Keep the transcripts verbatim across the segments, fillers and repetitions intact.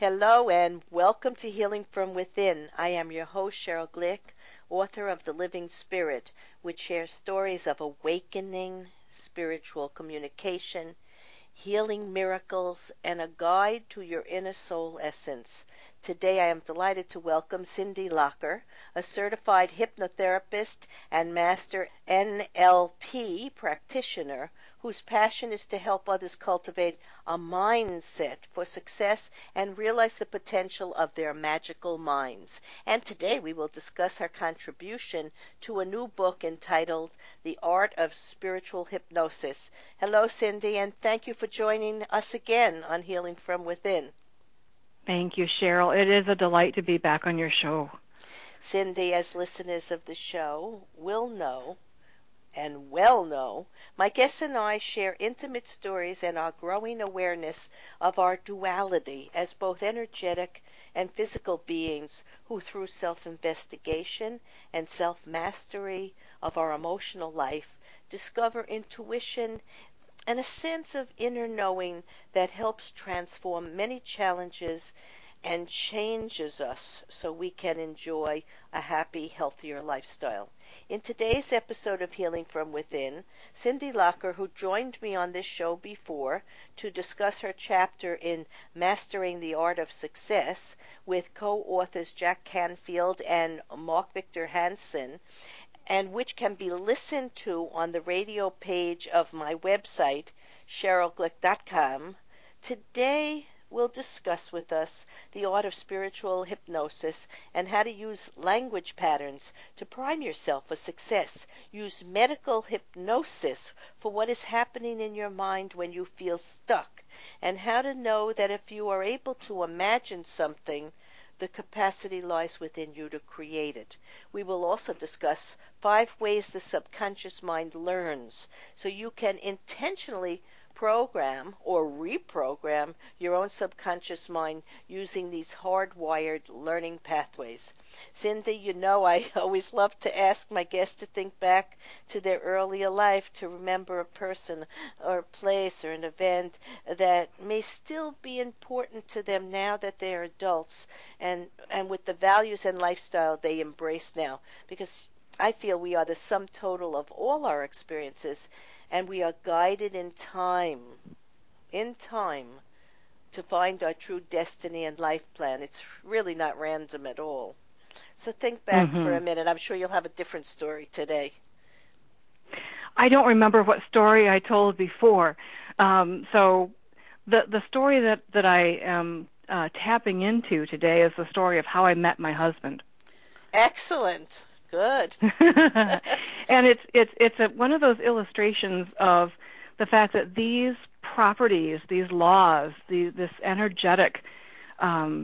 Hello and welcome to Healing from Within. I am your host, Cheryl Glick, author of The Living Spirit, which shares stories of awakening, spiritual communication, healing miracles, and a guide to your inner soul essence. Today I am delighted to welcome Cindy Locker, a certified hypnotherapist and master N L P practitioner whose passion is to help others cultivate a mindset for success and realize the potential of their magical minds. And today we will discuss her contribution to a new book entitled The Art of Spiritual Hypnosis. Hello, Cindy, and thank you for joining us again on Healing from Within. Thank you, Cheryl. It is a delight to be back on your show. Cindy, as listeners of the show will know, and well know, my guests and I share intimate stories and our growing awareness of our duality as both energetic and physical beings who, through self-investigation and self-mastery of our emotional life, discover intuition and a sense of inner knowing that helps transform many challenges and changes us so we can enjoy a happy, healthier lifestyle. In today's episode of Healing from Within, Cindy Locker, who joined me on this show before to discuss her chapter in Mastering the Art of Success with co-authors Jack Canfield and Mark Victor Hansen, and which can be listened to on the radio page of my website, cheryl glick dot com. Today we'll discuss with us the art of spiritual hypnosis and how to use language patterns to prime yourself for success. Use medical hypnosis for what is happening in your mind when you feel stuck, and how to know that if you are able to imagine something, the capacity lies within you to create it. We will also discuss five ways the subconscious mind learns, so you can intentionally program or reprogram your own subconscious mind using these hardwired learning pathways. Cindy, you know I always love to ask my guests to think back to their earlier life to remember a person or a place or an event that may still be important to them now that they're adults and, and with the values and lifestyle they embrace now. Because I feel we are the sum total of all our experiences, and we are guided in time, in time, to find our true destiny and life plan. It's really not random at all. So think back Mm-hmm. for a minute. I'm sure you'll have a different story today. I don't remember what story I told before. Um, so the the story that, that I am uh, tapping into today is the story of how I met my husband. Excellent. Good. And it's it's it's a, one of those illustrations of the fact that these properties, these laws, the, this energetic um,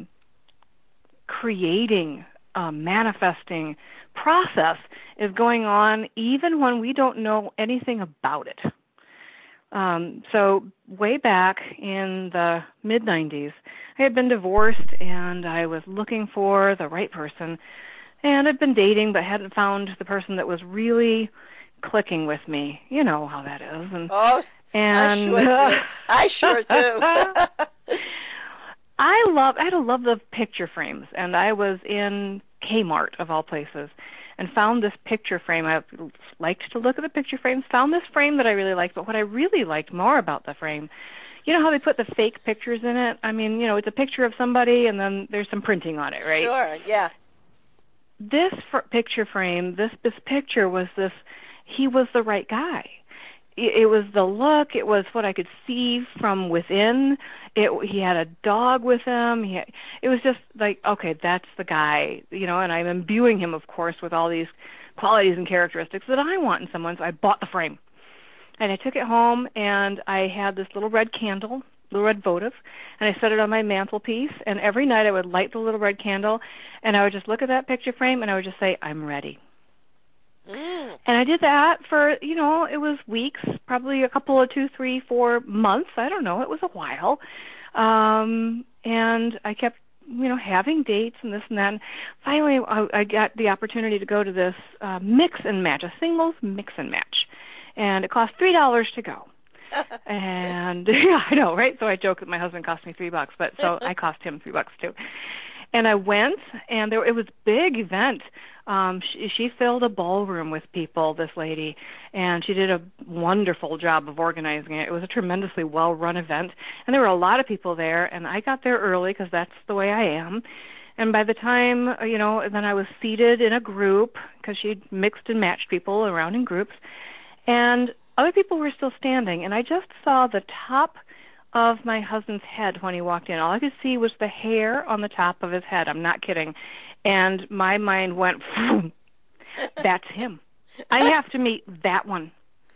creating, uh, manifesting process is going on even when we don't know anything about it. Um, so way back in the mid nineties, I had been divorced and I was looking for the right person. And I'd been dating, but hadn't found the person that was really clicking with me. You know how that is. And, oh, and, I sure do. I sure do. I love. I had to love the picture frames, and I was in Kmart of all places, and found this picture frame. I liked to look at the picture frames. Found this frame that I really liked, but what I really liked more about the frame, you know how they put the fake pictures in it? I mean, you know, it's a picture of somebody, and then there's some printing on it, right? Sure. Yeah. This fr- picture frame, this this picture was this, he was the right guy. It, it was the look, it was what I could see from within. It, he had a dog with him. He had, it was just like, okay, that's the guy, you know, and I'm imbuing him, of course, with all these qualities and characteristics that I want in someone, so I bought the frame. And I took it home, and I had this little red candle, little red votive, and I set it on my mantelpiece, and every night I would light the little red candle, and I would just look at that picture frame, and I would just say, I'm ready. Mm. And I did that for, you know, it was weeks, probably a couple of two, three, four months, I don't know, it was a while, um, and I kept, you know, having dates and this and that, and finally I, I got the opportunity to go to this uh, mix and match, a singles mix and match, and it cost three dollars to go. And yeah, I know, right? So I joke that my husband cost me three bucks, but so I cost him three bucks too. And I went, and there it was a big event. Um, she, she filled a ballroom with people, this lady, and she did a wonderful job of organizing it. It was a tremendously well-run event, and there were a lot of people there, and I got there early because that's the way I am. And by the time, uh, you know, then I was seated in a group because she mixed and matched people around in groups, and other people were still standing, and I just saw the top of my husband's head when he walked in. All I could see was the hair on the top of his head. I'm not kidding. And my mind went, that's him. I have to meet that one.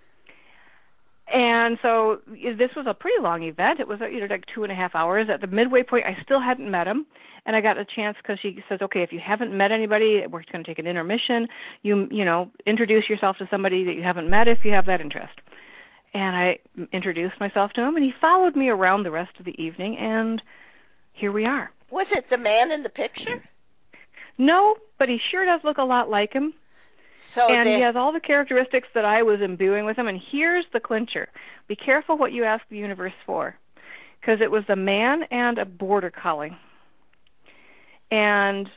And so this was a pretty long event. It was you know like two and a half hours. At the midway point, I still hadn't met him, and I got a chance because she says, "Okay, if you haven't met anybody, we're going to take an intermission. You you know introduce yourself to somebody that you haven't met if you have that interest." And I introduced myself to him, and he followed me around the rest of the evening, and here we are. Was it the man in the picture? No, but he sure does look a lot like him. So and they... he has all the characteristics that I was imbuing with him. And here's the clincher. Be careful what you ask the universe for, because it was a man and a border collie. And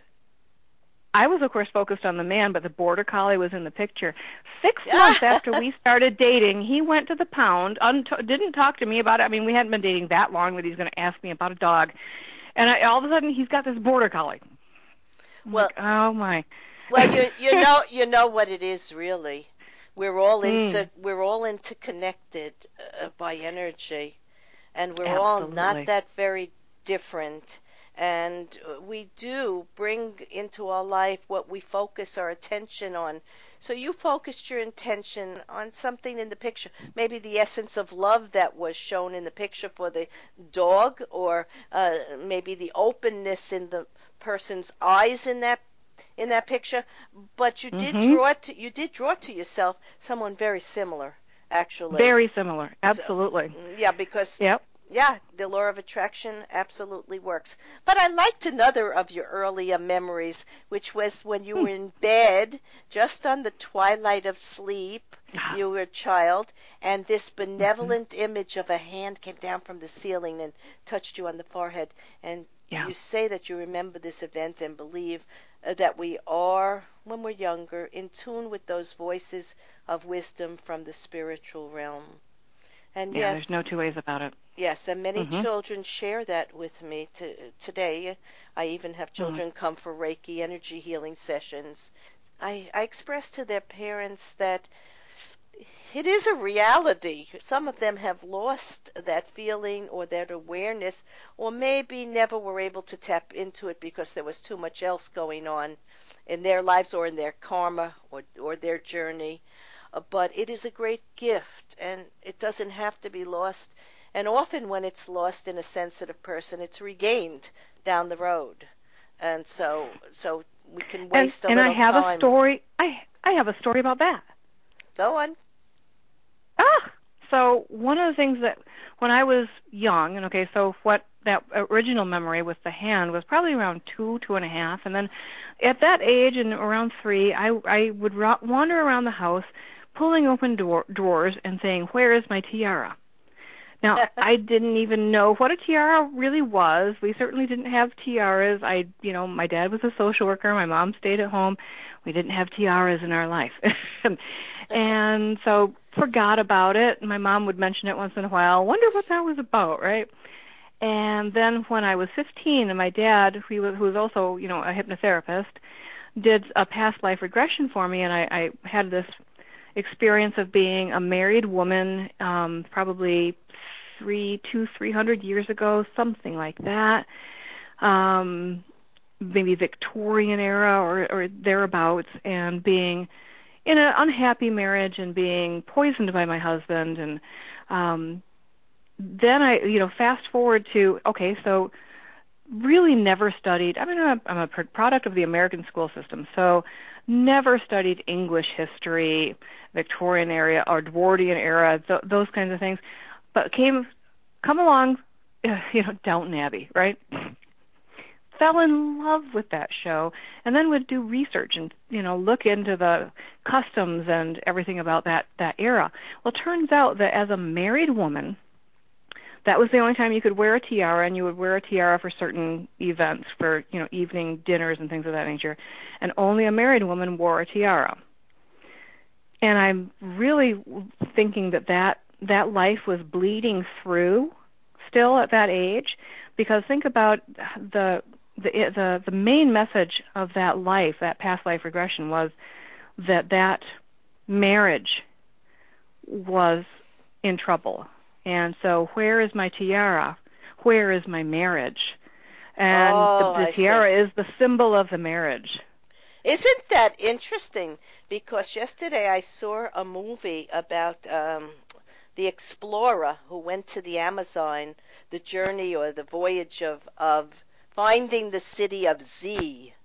I was, of course, focused on the man, but the border collie was in the picture. Six months after we started dating, he went to the pound, unt- didn't talk to me about it. I mean, we hadn't been dating that long that he's going to ask me about a dog. And I, all of a sudden, he's got this border collie. I'm well, like, oh, my. Well, you you know you know what it is really. We're all into mm. we're all interconnected uh, by energy, and we're Absolutely. all not that very different. And we do bring into our life what we focus our attention on. So you focused your intention on something in the picture, maybe the essence of love that was shown in the picture for the dog, or uh, maybe the openness in the person's eyes in that in that picture, but you did mm-hmm. draw to you did draw to yourself someone very similar, actually. Very similar, absolutely. So, yeah, because yep. yeah, the law of attraction absolutely works. But I liked another of your earlier memories, which was when you hmm. were in bed, just on the twilight of sleep. Ah. You were a child, and this benevolent mm-hmm. image of a hand came down from the ceiling and touched you on the forehead. And yeah. you say that you remember this event and believe uh, that we are, when we're younger, in tune with those voices of wisdom from the spiritual realm. And yeah, yes, there's no two ways about it. Yes, and many mm-hmm. children share that with me to, today. I even have children mm-hmm. come for Reiki energy healing sessions. I, I express to their parents that it is a reality. Some of them have lost that feeling or that awareness, or maybe never were able to tap into it because there was too much else going on in their lives or in their karma or, or their journey. Uh, but it is a great gift, and it doesn't have to be lost. And often when it's lost in a sensitive person, it's regained down the road. And so so we can waste and, a and little I have time. a story. I I have a story about that. Go on. Ah, so one of the things that when I was young, and okay, so what that original memory with the hand was probably around two, two and a half, and then at that age and around three, I I would ra- wander around the house, pulling open door, drawers and saying, "Where is my tiara?" Now, I didn't even know what a tiara really was. We certainly didn't have tiaras. I, you know, my dad was a social worker. My mom stayed at home. We didn't have tiaras in our life. And so forgot about it. My mom would mention it once in a while. Wonder what that was about, right? And then when I was fifteen, and my dad, who was, who was also, you know, a hypnotherapist, did a past life regression for me, and I, I had this experience of being a married woman, um, probably three, two, three hundred years ago, something like that, um, maybe Victorian era or, or thereabouts, and being in an unhappy marriage and being poisoned by my husband. And um, then I, you know, fast forward to, okay, so really never studied. I mean, I'm a, I'm a product of the American school system, so never studied English history, Victorian era or Edwardian era, th- those kinds of things. But came, come along, you know, Downton Abbey, right? fell in love with that show, and then would do research and, you know, look into the customs and everything about that that era. Well, it turns out that as a married woman, that was the only time you could wear a tiara, and you would wear a tiara for certain events, for, you know, evening dinners and things of that nature, and only a married woman wore a tiara. And I'm really thinking that that, that life was bleeding through still at that age, because think about the the the the main message of that life, that past life regression, was that that marriage was in trouble. And so, where is my tiara? Where is my marriage? And Oh, the, the I tiara see. is the symbol of the marriage. Isn't that interesting? Because yesterday I saw a movie about um, the explorer who went to the Amazon, the journey or the voyage of, of finding the city of Z.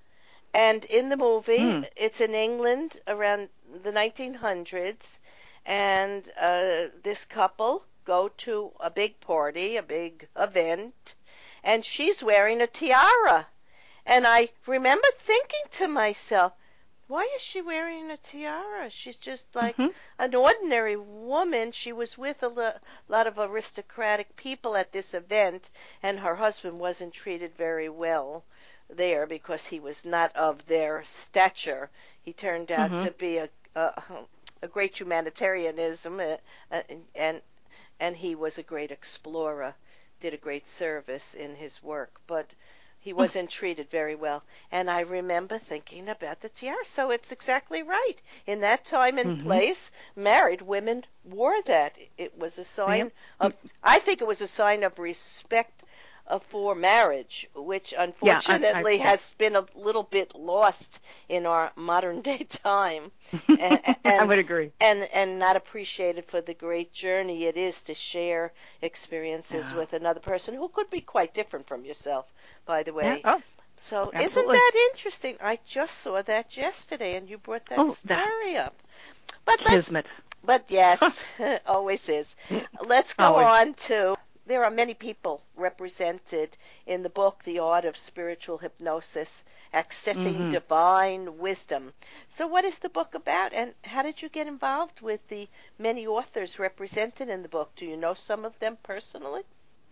And in the movie, Hmm. it's in England around the nineteen hundreds, and uh, this couple go to a big party, a big event, and she's wearing a tiara. And I remember thinking to myself, why is she wearing a tiara? She's just like Mm-hmm. an ordinary woman. She was with a lo- lot of aristocratic people at this event, and her husband wasn't treated very well there because he was not of their stature. He turned out Mm-hmm. to be a a, a great humanitarianism, uh, uh, and and he was a great explorer, did a great service in his work, but he wasn't treated very well. And I remember thinking about the tiara. So it's exactly right. In that time and Mm-hmm. place, married women wore that. It was a sign Yep. of, I think it was a sign of respect uh, for marriage, which Yeah, I, I unfortunately well, has been a little bit lost in our modern day time. And, I and would agree. and and not appreciated for the great journey it is to share experiences Yeah. with another person who could be quite different from yourself, by the Yeah. way. Oh, So isn't absolutely. that interesting? I just saw that yesterday, and you brought that Oh, that story up. But let's, kismet. but yes, always is. Let's go Always. on to. There are many people represented in the book, The Art of Spiritual Hypnosis, Accessing Mm-hmm. Divine Wisdom. So, what is the book about, and how did you get involved with the many authors represented in the book? Do you know some of them personally?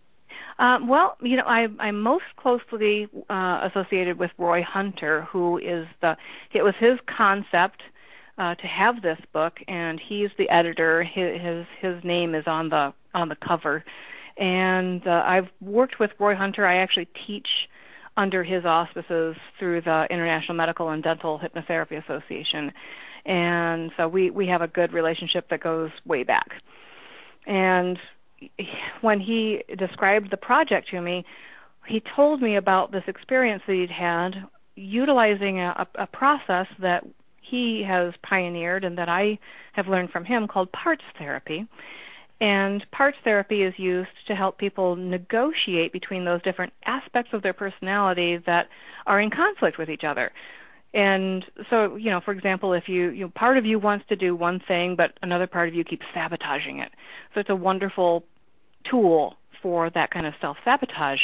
Um, well, you know, I, I'm most closely uh, associated with Roy Hunter, who is the. It was his concept uh, to have this book, and he's the editor. His his, his name is on the on the cover, and uh, I've worked with Roy Hunter. I actually teach under his auspices through the International Medical and Dental Hypnotherapy Association, and so we we have a good relationship that goes way back. And when he described the project to me, he told me about this experience that he'd had utilizing a, a process that he has pioneered and that I have learned from him called parts therapy. And parts therapy is used to help people negotiate between those different aspects of their personality that are in conflict with each other. And so, you know, for example, if you, you know, part of you wants to do one thing, but another part of you keeps sabotaging it. So it's a wonderful tool for that kind of self-sabotage.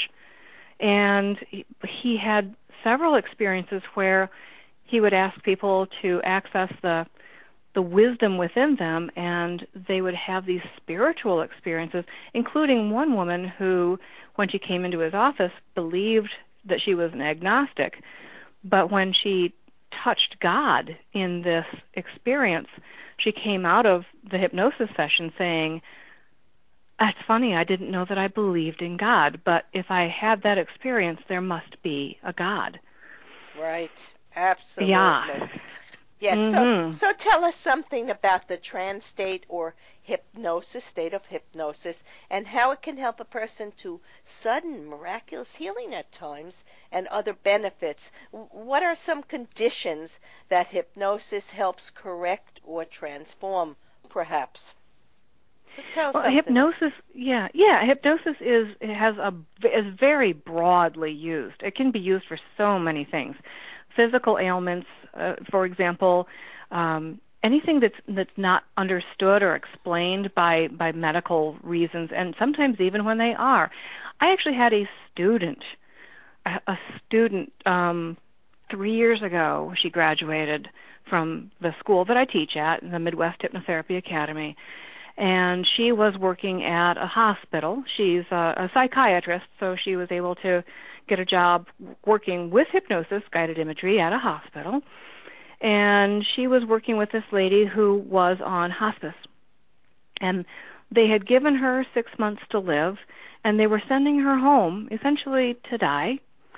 And he, he had several experiences where he would ask people to access the the wisdom within them, and they would have these spiritual experiences, including one woman who, when she came into his office, believed that she was an agnostic. But when she touched God in this experience, she came out of the hypnosis session saying, "That's funny, I didn't know that I believed in God, but if I had that experience, there must be a God." Right. Yeah. Absolutely. Yes, so Mhm. so tell us something about the trance state or hypnosis, state of hypnosis, and how it can help a person to sudden miraculous healing at times and other benefits. What are some conditions that hypnosis helps correct or transform, perhaps? So tell us Well, something. hypnosis, yeah, yeah, hypnosis is it has a is very broadly used. It can be used for so many things. Physical ailments, uh, for example, um, anything that's that's not understood or explained by by medical reasons, and sometimes even when they are. I actually had a student a, a student um, three years ago. She graduated from the school that I teach at, the Midwest Hypnotherapy Academy, and she was working at a hospital. She's a, a psychiatrist, so she was able to get a job working with hypnosis, guided imagery, at a hospital. And she was working with this lady who was on hospice. And they had given her six months to live, and they were sending her home, essentially to die.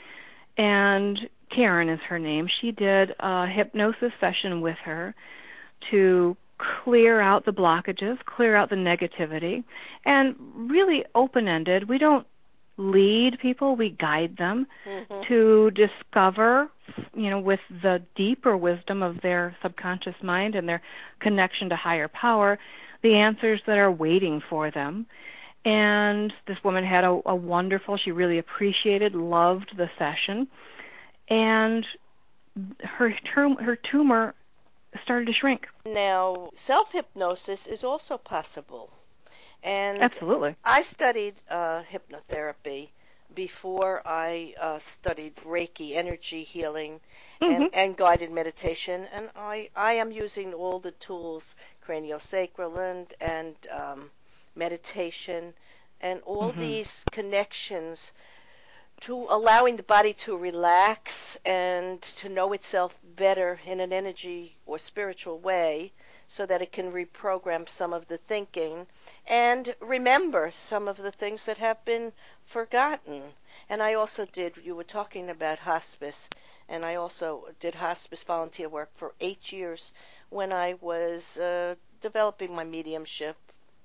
And Karen is her name. She did a hypnosis session with her to clear out the blockages, clear out the negativity, and really open-ended. We don't lead people, we guide them mm-hmm. to discover, you know, with the deeper wisdom of their subconscious mind and their connection to higher power, the answers that are waiting for them. And this woman had a, a wonderful, she really appreciated, loved the session, and her tum- her tumor started to shrink. Now, self-hypnosis is also possible. And absolutely. I studied uh, hypnotherapy before I uh, studied Reiki, energy healing, and, mm-hmm. and guided meditation. And I, I am using all the tools, craniosacral and, and um, meditation, and all mm-hmm. these connections to allowing the body to relax and to know itself better in an energy or spiritual way so that it can reprogram some of the thinking and remember some of the things that have been forgotten. And I also did, you were talking about hospice, and I also did hospice volunteer work for eight years when I was uh, developing my mediumship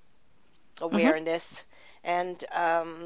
awareness. Mm-hmm. And um,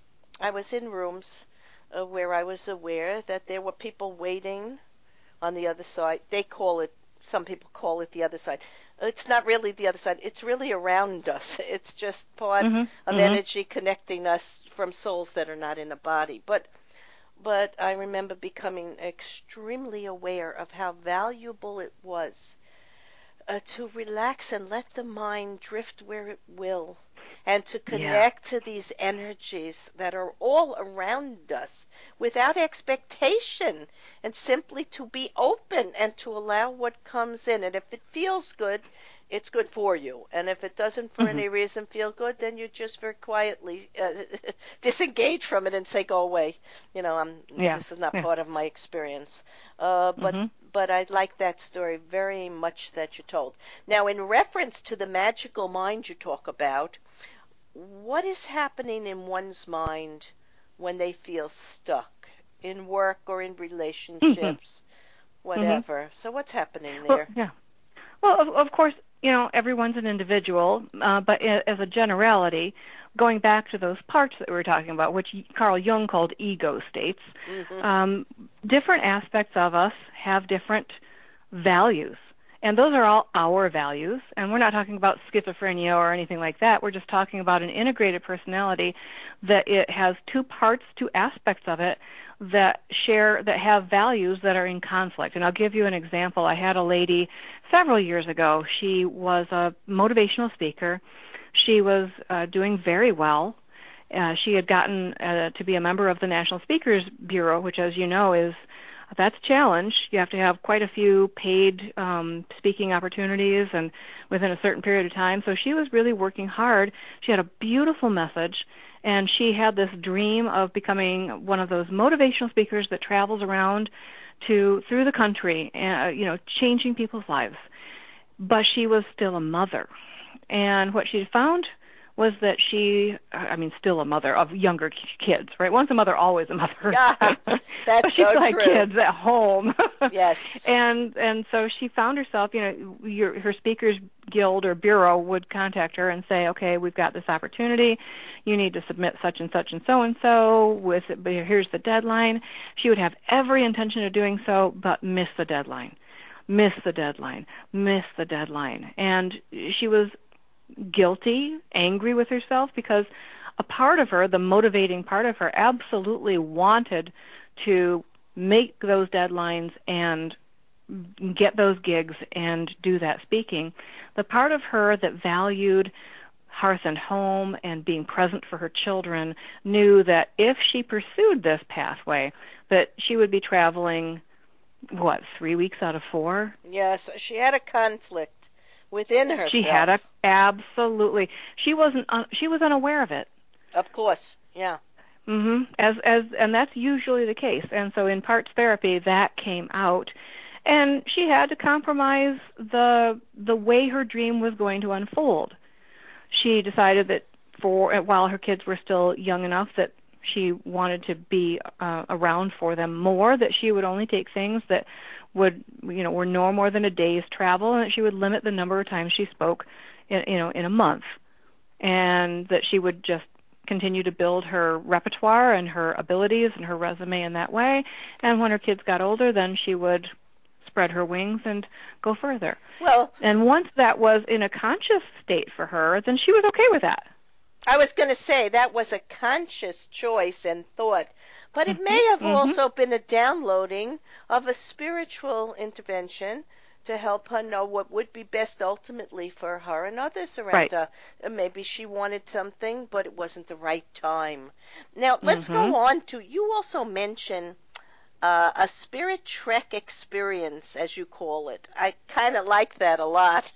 I was in rooms Uh, where I was aware that there were people waiting on the other side. They call it, some people call it the other side. It's not really the other side. It's really around us. It's just part mm-hmm. of mm-hmm. energy connecting us from souls that are not in a body. But, but I remember becoming extremely aware of how valuable it was uh, to relax and let the mind drift where it will, and to connect yeah. to these energies that are all around us without expectation, and simply to be open and to allow what comes in. And if it feels good, it's good for you. And if it doesn't for mm-hmm. any reason feel good, then you just very quietly uh, disengage from it and say, go away. You know, I'm, yeah. this is not yeah. part of my experience. Uh, but mm-hmm. but I like that story very much that you told. Now, in reference to the magical mind you talk about, what is happening in one's mind when they feel stuck in work or in relationships, mm-hmm. whatever? Mm-hmm. So what's happening there? Well, yeah. Well, of, of course, you know, everyone's an individual, uh, but as a generality, going back to those parts that we were talking about, which Carl Jung called ego states, mm-hmm. um, different aspects of us have different values. And those are all our values, and we're not talking about schizophrenia or anything like that. We're just talking about an integrated personality that it has two parts, two aspects of it that share, that have values that are in conflict. And I'll give you an example. I had a lady several years ago. She was a motivational speaker. She was uh, doing very well. Uh, she had gotten uh, to be a member of the National Speakers Bureau, which, as you know, is that's a challenge. You have to have quite a few paid um, speaking opportunities and within a certain period of time. So she was really working hard. She had a beautiful message, and she had this dream of becoming one of those motivational speakers that travels around to through the country, uh, you know, changing people's lives. But she was still a mother. And what she found was that she, I mean, still a mother of younger kids, right? Once a mother, always a mother. Yeah, that's but she so still had true. kids at home. Yes. And and so she found herself, you know, your, her Speakers Guild or Bureau would contact her and say, okay, we've got this opportunity. You need to submit such and such and so and so. With here's the deadline. She would have every intention of doing so, but miss the deadline, miss the deadline, miss the deadline. And she was guilty, angry with herself, because a part of her, the motivating part of her, absolutely wanted to make those deadlines and get those gigs and do that speaking. The part of her that valued hearth and home and being present for her children, knew that if she pursued this pathway, that she would be traveling, what, three weeks out of four? Yes, she had a conflict within She had a herself. absolutely. She wasn't. Uh, she was unaware of it. Of course, yeah. Mhm. As as and that's usually the case. And so in parts therapy that came out, and she had to compromise the the way her dream was going to unfold. She decided that for while her kids were still young enough that she wanted to be uh, around for them more, that she would only take things that would, you know, were no more than a day's travel, and that she would limit the number of times she spoke in, you know, in a month, and that she would just continue to build her repertoire and her abilities and her resume in that way. And when her kids got older, then she would spread her wings and go further. Well, and once that was in a conscious state for her, then she was okay with that. I was going to say that was a conscious choice and thought, but it Mm-hmm, may have mm-hmm. also been a downloading of a spiritual intervention to help her know what would be best ultimately for her and others around Right. her. Maybe she wanted something, but it wasn't the right time. Now, let's Mm-hmm. go on to, you also mention uh, a spirit trek experience, as you call it. I kind of like that a lot.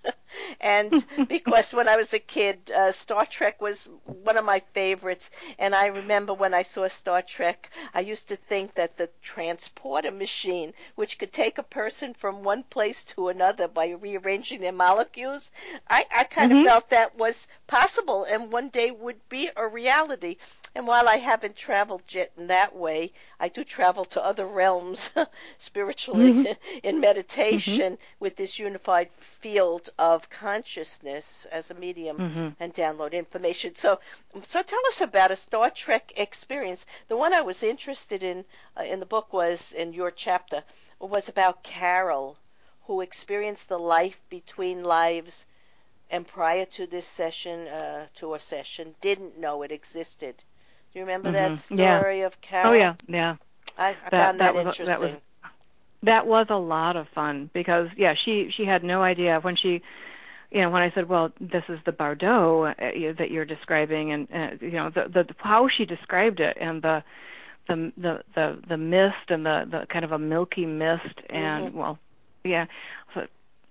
And because when I was a kid, uh, Star Trek was one of my favorites. And I remember when I saw Star Trek, I used to think that the transporter machine, which could take a person from one place to another by rearranging their molecules, I, I kind of Mm-hmm. felt that was possible and one day would be a reality. And while I haven't traveled yet in that way, I do travel to other realms spiritually Mm-hmm. in meditation with this unified field of consciousness as a medium Mm-hmm. and download information. So, so tell us about a Star Trek experience. The one I was interested in uh, in the book was in your chapter was about Carol, who experienced the life between lives, and prior to this session, uh, to a session, didn't know it existed. Do you remember that Mm-hmm. Yeah. story of Oh Carol? yeah. Yeah. I, I That found that that was that was interesting. that was a lot of fun because yeah, she she had no idea when she, you know, when I said, well, this is the Bardo uh, that you're describing, and uh, you know, the the how she described it, and the the the the, the mist and the the kind of a milky mist, Hmm. and well, yeah, so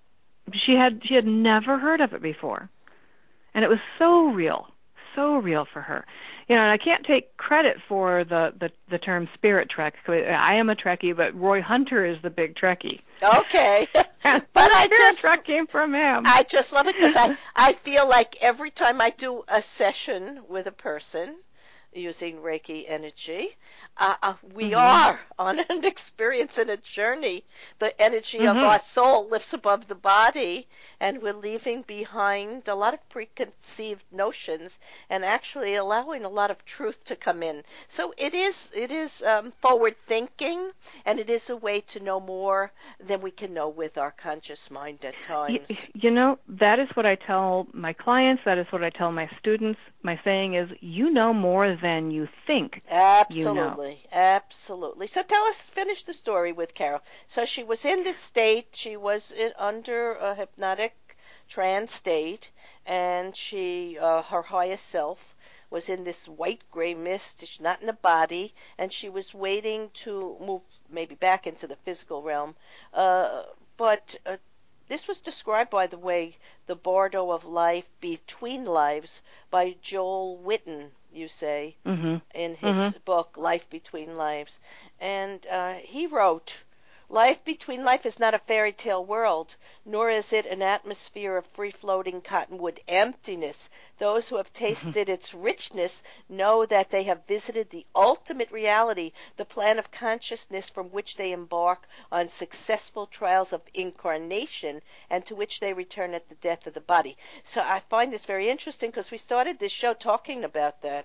she had she had never heard of it before, and it was so real, so real for her. You know, and I can't take credit for the, the, the term spirit trek. I am a Trekkie, but Roy Hunter is the big Trekkie. Okay. And But the I spirit just trek came from him. I just love it because I, I feel like every time I do a session with a person using Reiki energy, uh, uh, we Mhm. are on an experience and a journey. The energy of our Mhm. soul lifts above the body, and we're leaving behind a lot of preconceived notions and actually allowing a lot of truth to come in. So it is it is um, forward thinking, and it is a way to know more than we can know with our conscious mind at You, times. you know, that is what I tell my clients. That is what I tell my students. My saying is, you know more than you think you know. Absolutely, absolutely. So tell us, finish the story with Carol. So she was in this state, she was in, under a hypnotic trance state, and she, uh, her higher self, was in this white gray mist. She's not in a body, and she was waiting to move maybe back into the physical realm. Uh, but uh, this was described, by the way, the Bardo of Life Between Lives by Joel Witten, you say Mhm. in his Mhm. book Life Between Lives. And uh, he wrote, Life between life is not a fairy tale world, nor is it an atmosphere of free floating cottonwood emptiness. Those who have tasted its richness know that they have visited the ultimate reality, the plan of consciousness from which they embark on successful trials of incarnation and to which they return at the death of the body. So I find this very interesting because we started this show talking about that,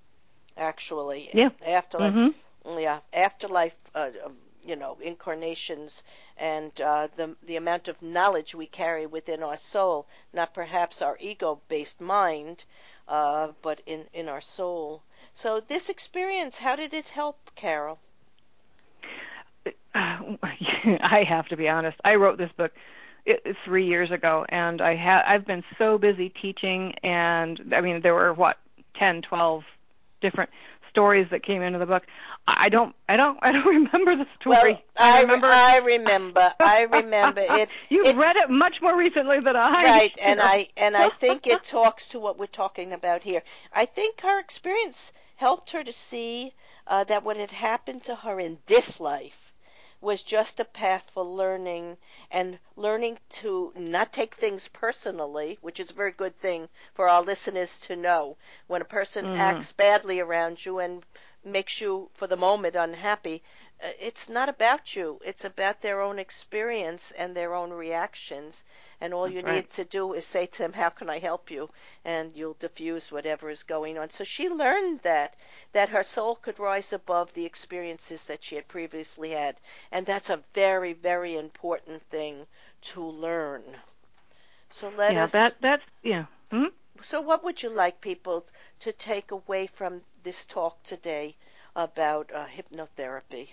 actually. Yeah. Afterlife, Mhm. yeah, afterlife, uh, um, you know, incarnations, and uh, the the amount of knowledge we carry within our soul, not perhaps our ego-based mind, uh, but in in our soul. So this experience, how did it help, Carol? I have to be honest. I wrote this book it, three years ago, and I ha- I've been so busy teaching, and I mean there were what ten, twelve different stories that came into the book. I don't, I don't, I don't remember the story. Well, I I, re- remember. I remember. I remember it. You've It read it much more recently than I. right, and I and I think it talks to what we're talking about here. I think her experience helped her to see uh, that what had happened to her in this life was just a path for learning and learning to not take things personally, which is a very good thing for our listeners to know. When a person Mm-hmm. acts badly around you and makes you, for the moment, unhappy, uh, it's not about you. It's about their own experience and their own reactions. And all That's you right. need to do is say to them, how can I help you? And you'll diffuse whatever is going on. So she learned that, that her soul could rise above the experiences that she had previously had. And that's a very, very important thing to learn. So let Yeah, us, that that's yeah. Hmm? so what would you like people to take away from this talk today about uh, hypnotherapy?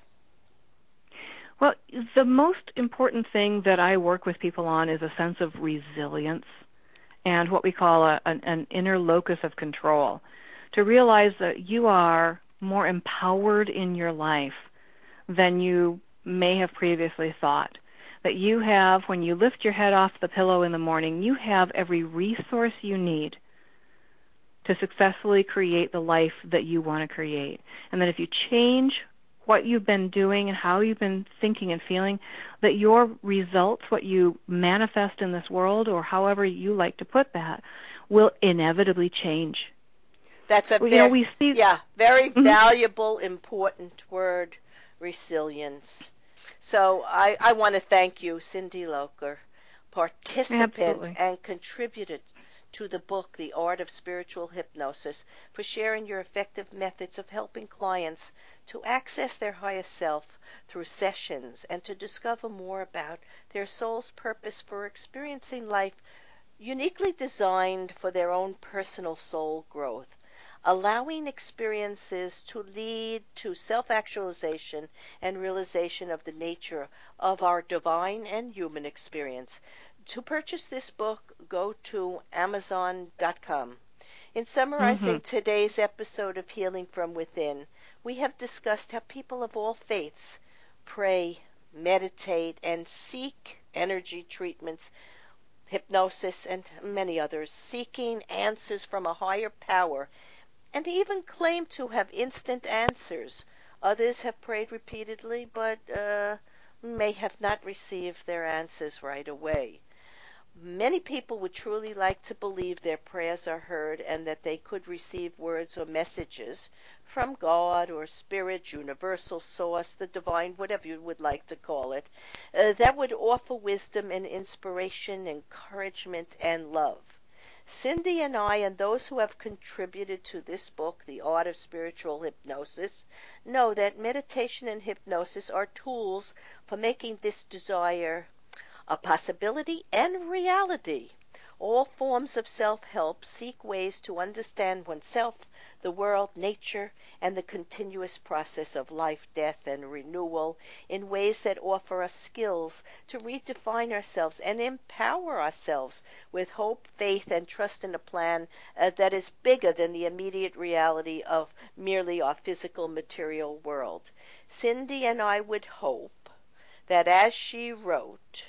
Well, the most important thing that I work with people on is a sense of resilience and what we call a, an, an inner locus of control. To realize that you are more empowered in your life than you may have previously thought. That you have, when you lift your head off the pillow in the morning, you have every resource you need to successfully create the life that you want to create. And that if you change what you've been doing and how you've been thinking and feeling, that your results, what you manifest in this world, or however you like to put that, will inevitably change. That's a Well, you know, very, we see. yeah, very Mhm. valuable, important word, resilience. So I, I want to thank you, Cindy Loker, participant Absolutely. and contributor to the book, The Art of Spiritual Hypnosis, for sharing your effective methods of helping clients to access their highest self through sessions and to discover more about their soul's purpose for experiencing life uniquely designed for their own personal soul growth, allowing experiences to lead to self-actualization and realization of the nature of our divine and human experience. To purchase this book, go to amazon dot com. In summarizing Mhm. today's episode of Healing from Within, we have discussed how people of all faiths pray, meditate, and seek energy treatments, hypnosis, and many others, seeking answers from a higher power, and even claim to have instant answers. Others have prayed repeatedly, but uh, may have not received their answers right away. Many people would truly like to believe their prayers are heard and that they could receive words or messages from God or Spirit, Universal Source, the Divine, whatever you would like to call it, uh, that would offer wisdom and inspiration, encouragement, and love. Cindy and I, and those who have contributed to this book, The Art of Spiritual Hypnosis, know that meditation and hypnosis are tools for making this desire a possibility and reality. All forms of self-help seek ways to understand oneself, the world, nature, and the continuous process of life, death, and renewal in ways that offer us skills to redefine ourselves and empower ourselves with hope, faith, and trust in a plan uh, that is bigger than the immediate reality of merely our physical material world. Cindy and I would hope that as she wrote,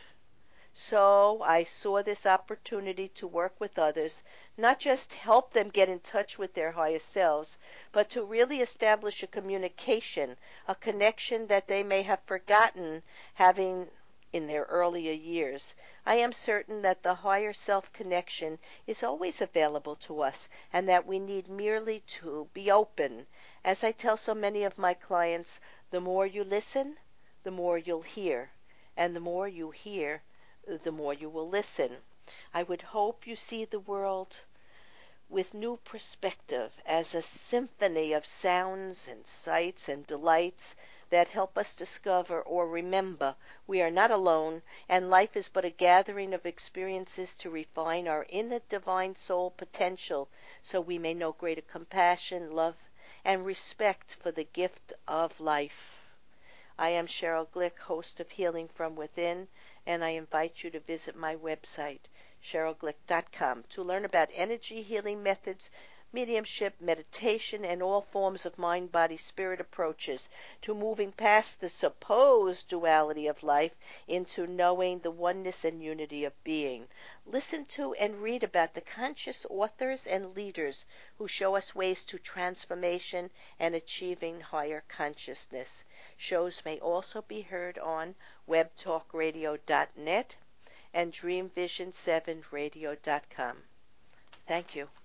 so I saw this opportunity to work with others, not just help them get in touch with their higher selves, but to really establish a communication, a connection that they may have forgotten having in their earlier years. I am certain that the higher self connection is always available to us and that we need merely to be open. As I tell so many of my clients, the more you listen, the more you'll hear, and the more you hear, the more you will listen. I would hope you see the world with new perspective as a symphony of sounds and sights and delights that help us discover or remember we are not alone and life is but a gathering of experiences to refine our inner divine soul potential so we may know greater compassion, love, and respect for the gift of life. I am Cheryl Glick, host of Healing from Within, and I invite you to visit my website, cheryl glick dot com, to learn about energy healing methods, mediumship, meditation, and all forms of mind, body, spirit approaches to moving past the supposed duality of life into knowing the oneness and unity of being. Listen to and read about the conscious authors and leaders who show us ways to transformation and achieving higher consciousness. Shows may also be heard on web talk radio dot net and dream vision seven radio dot com. Thank you.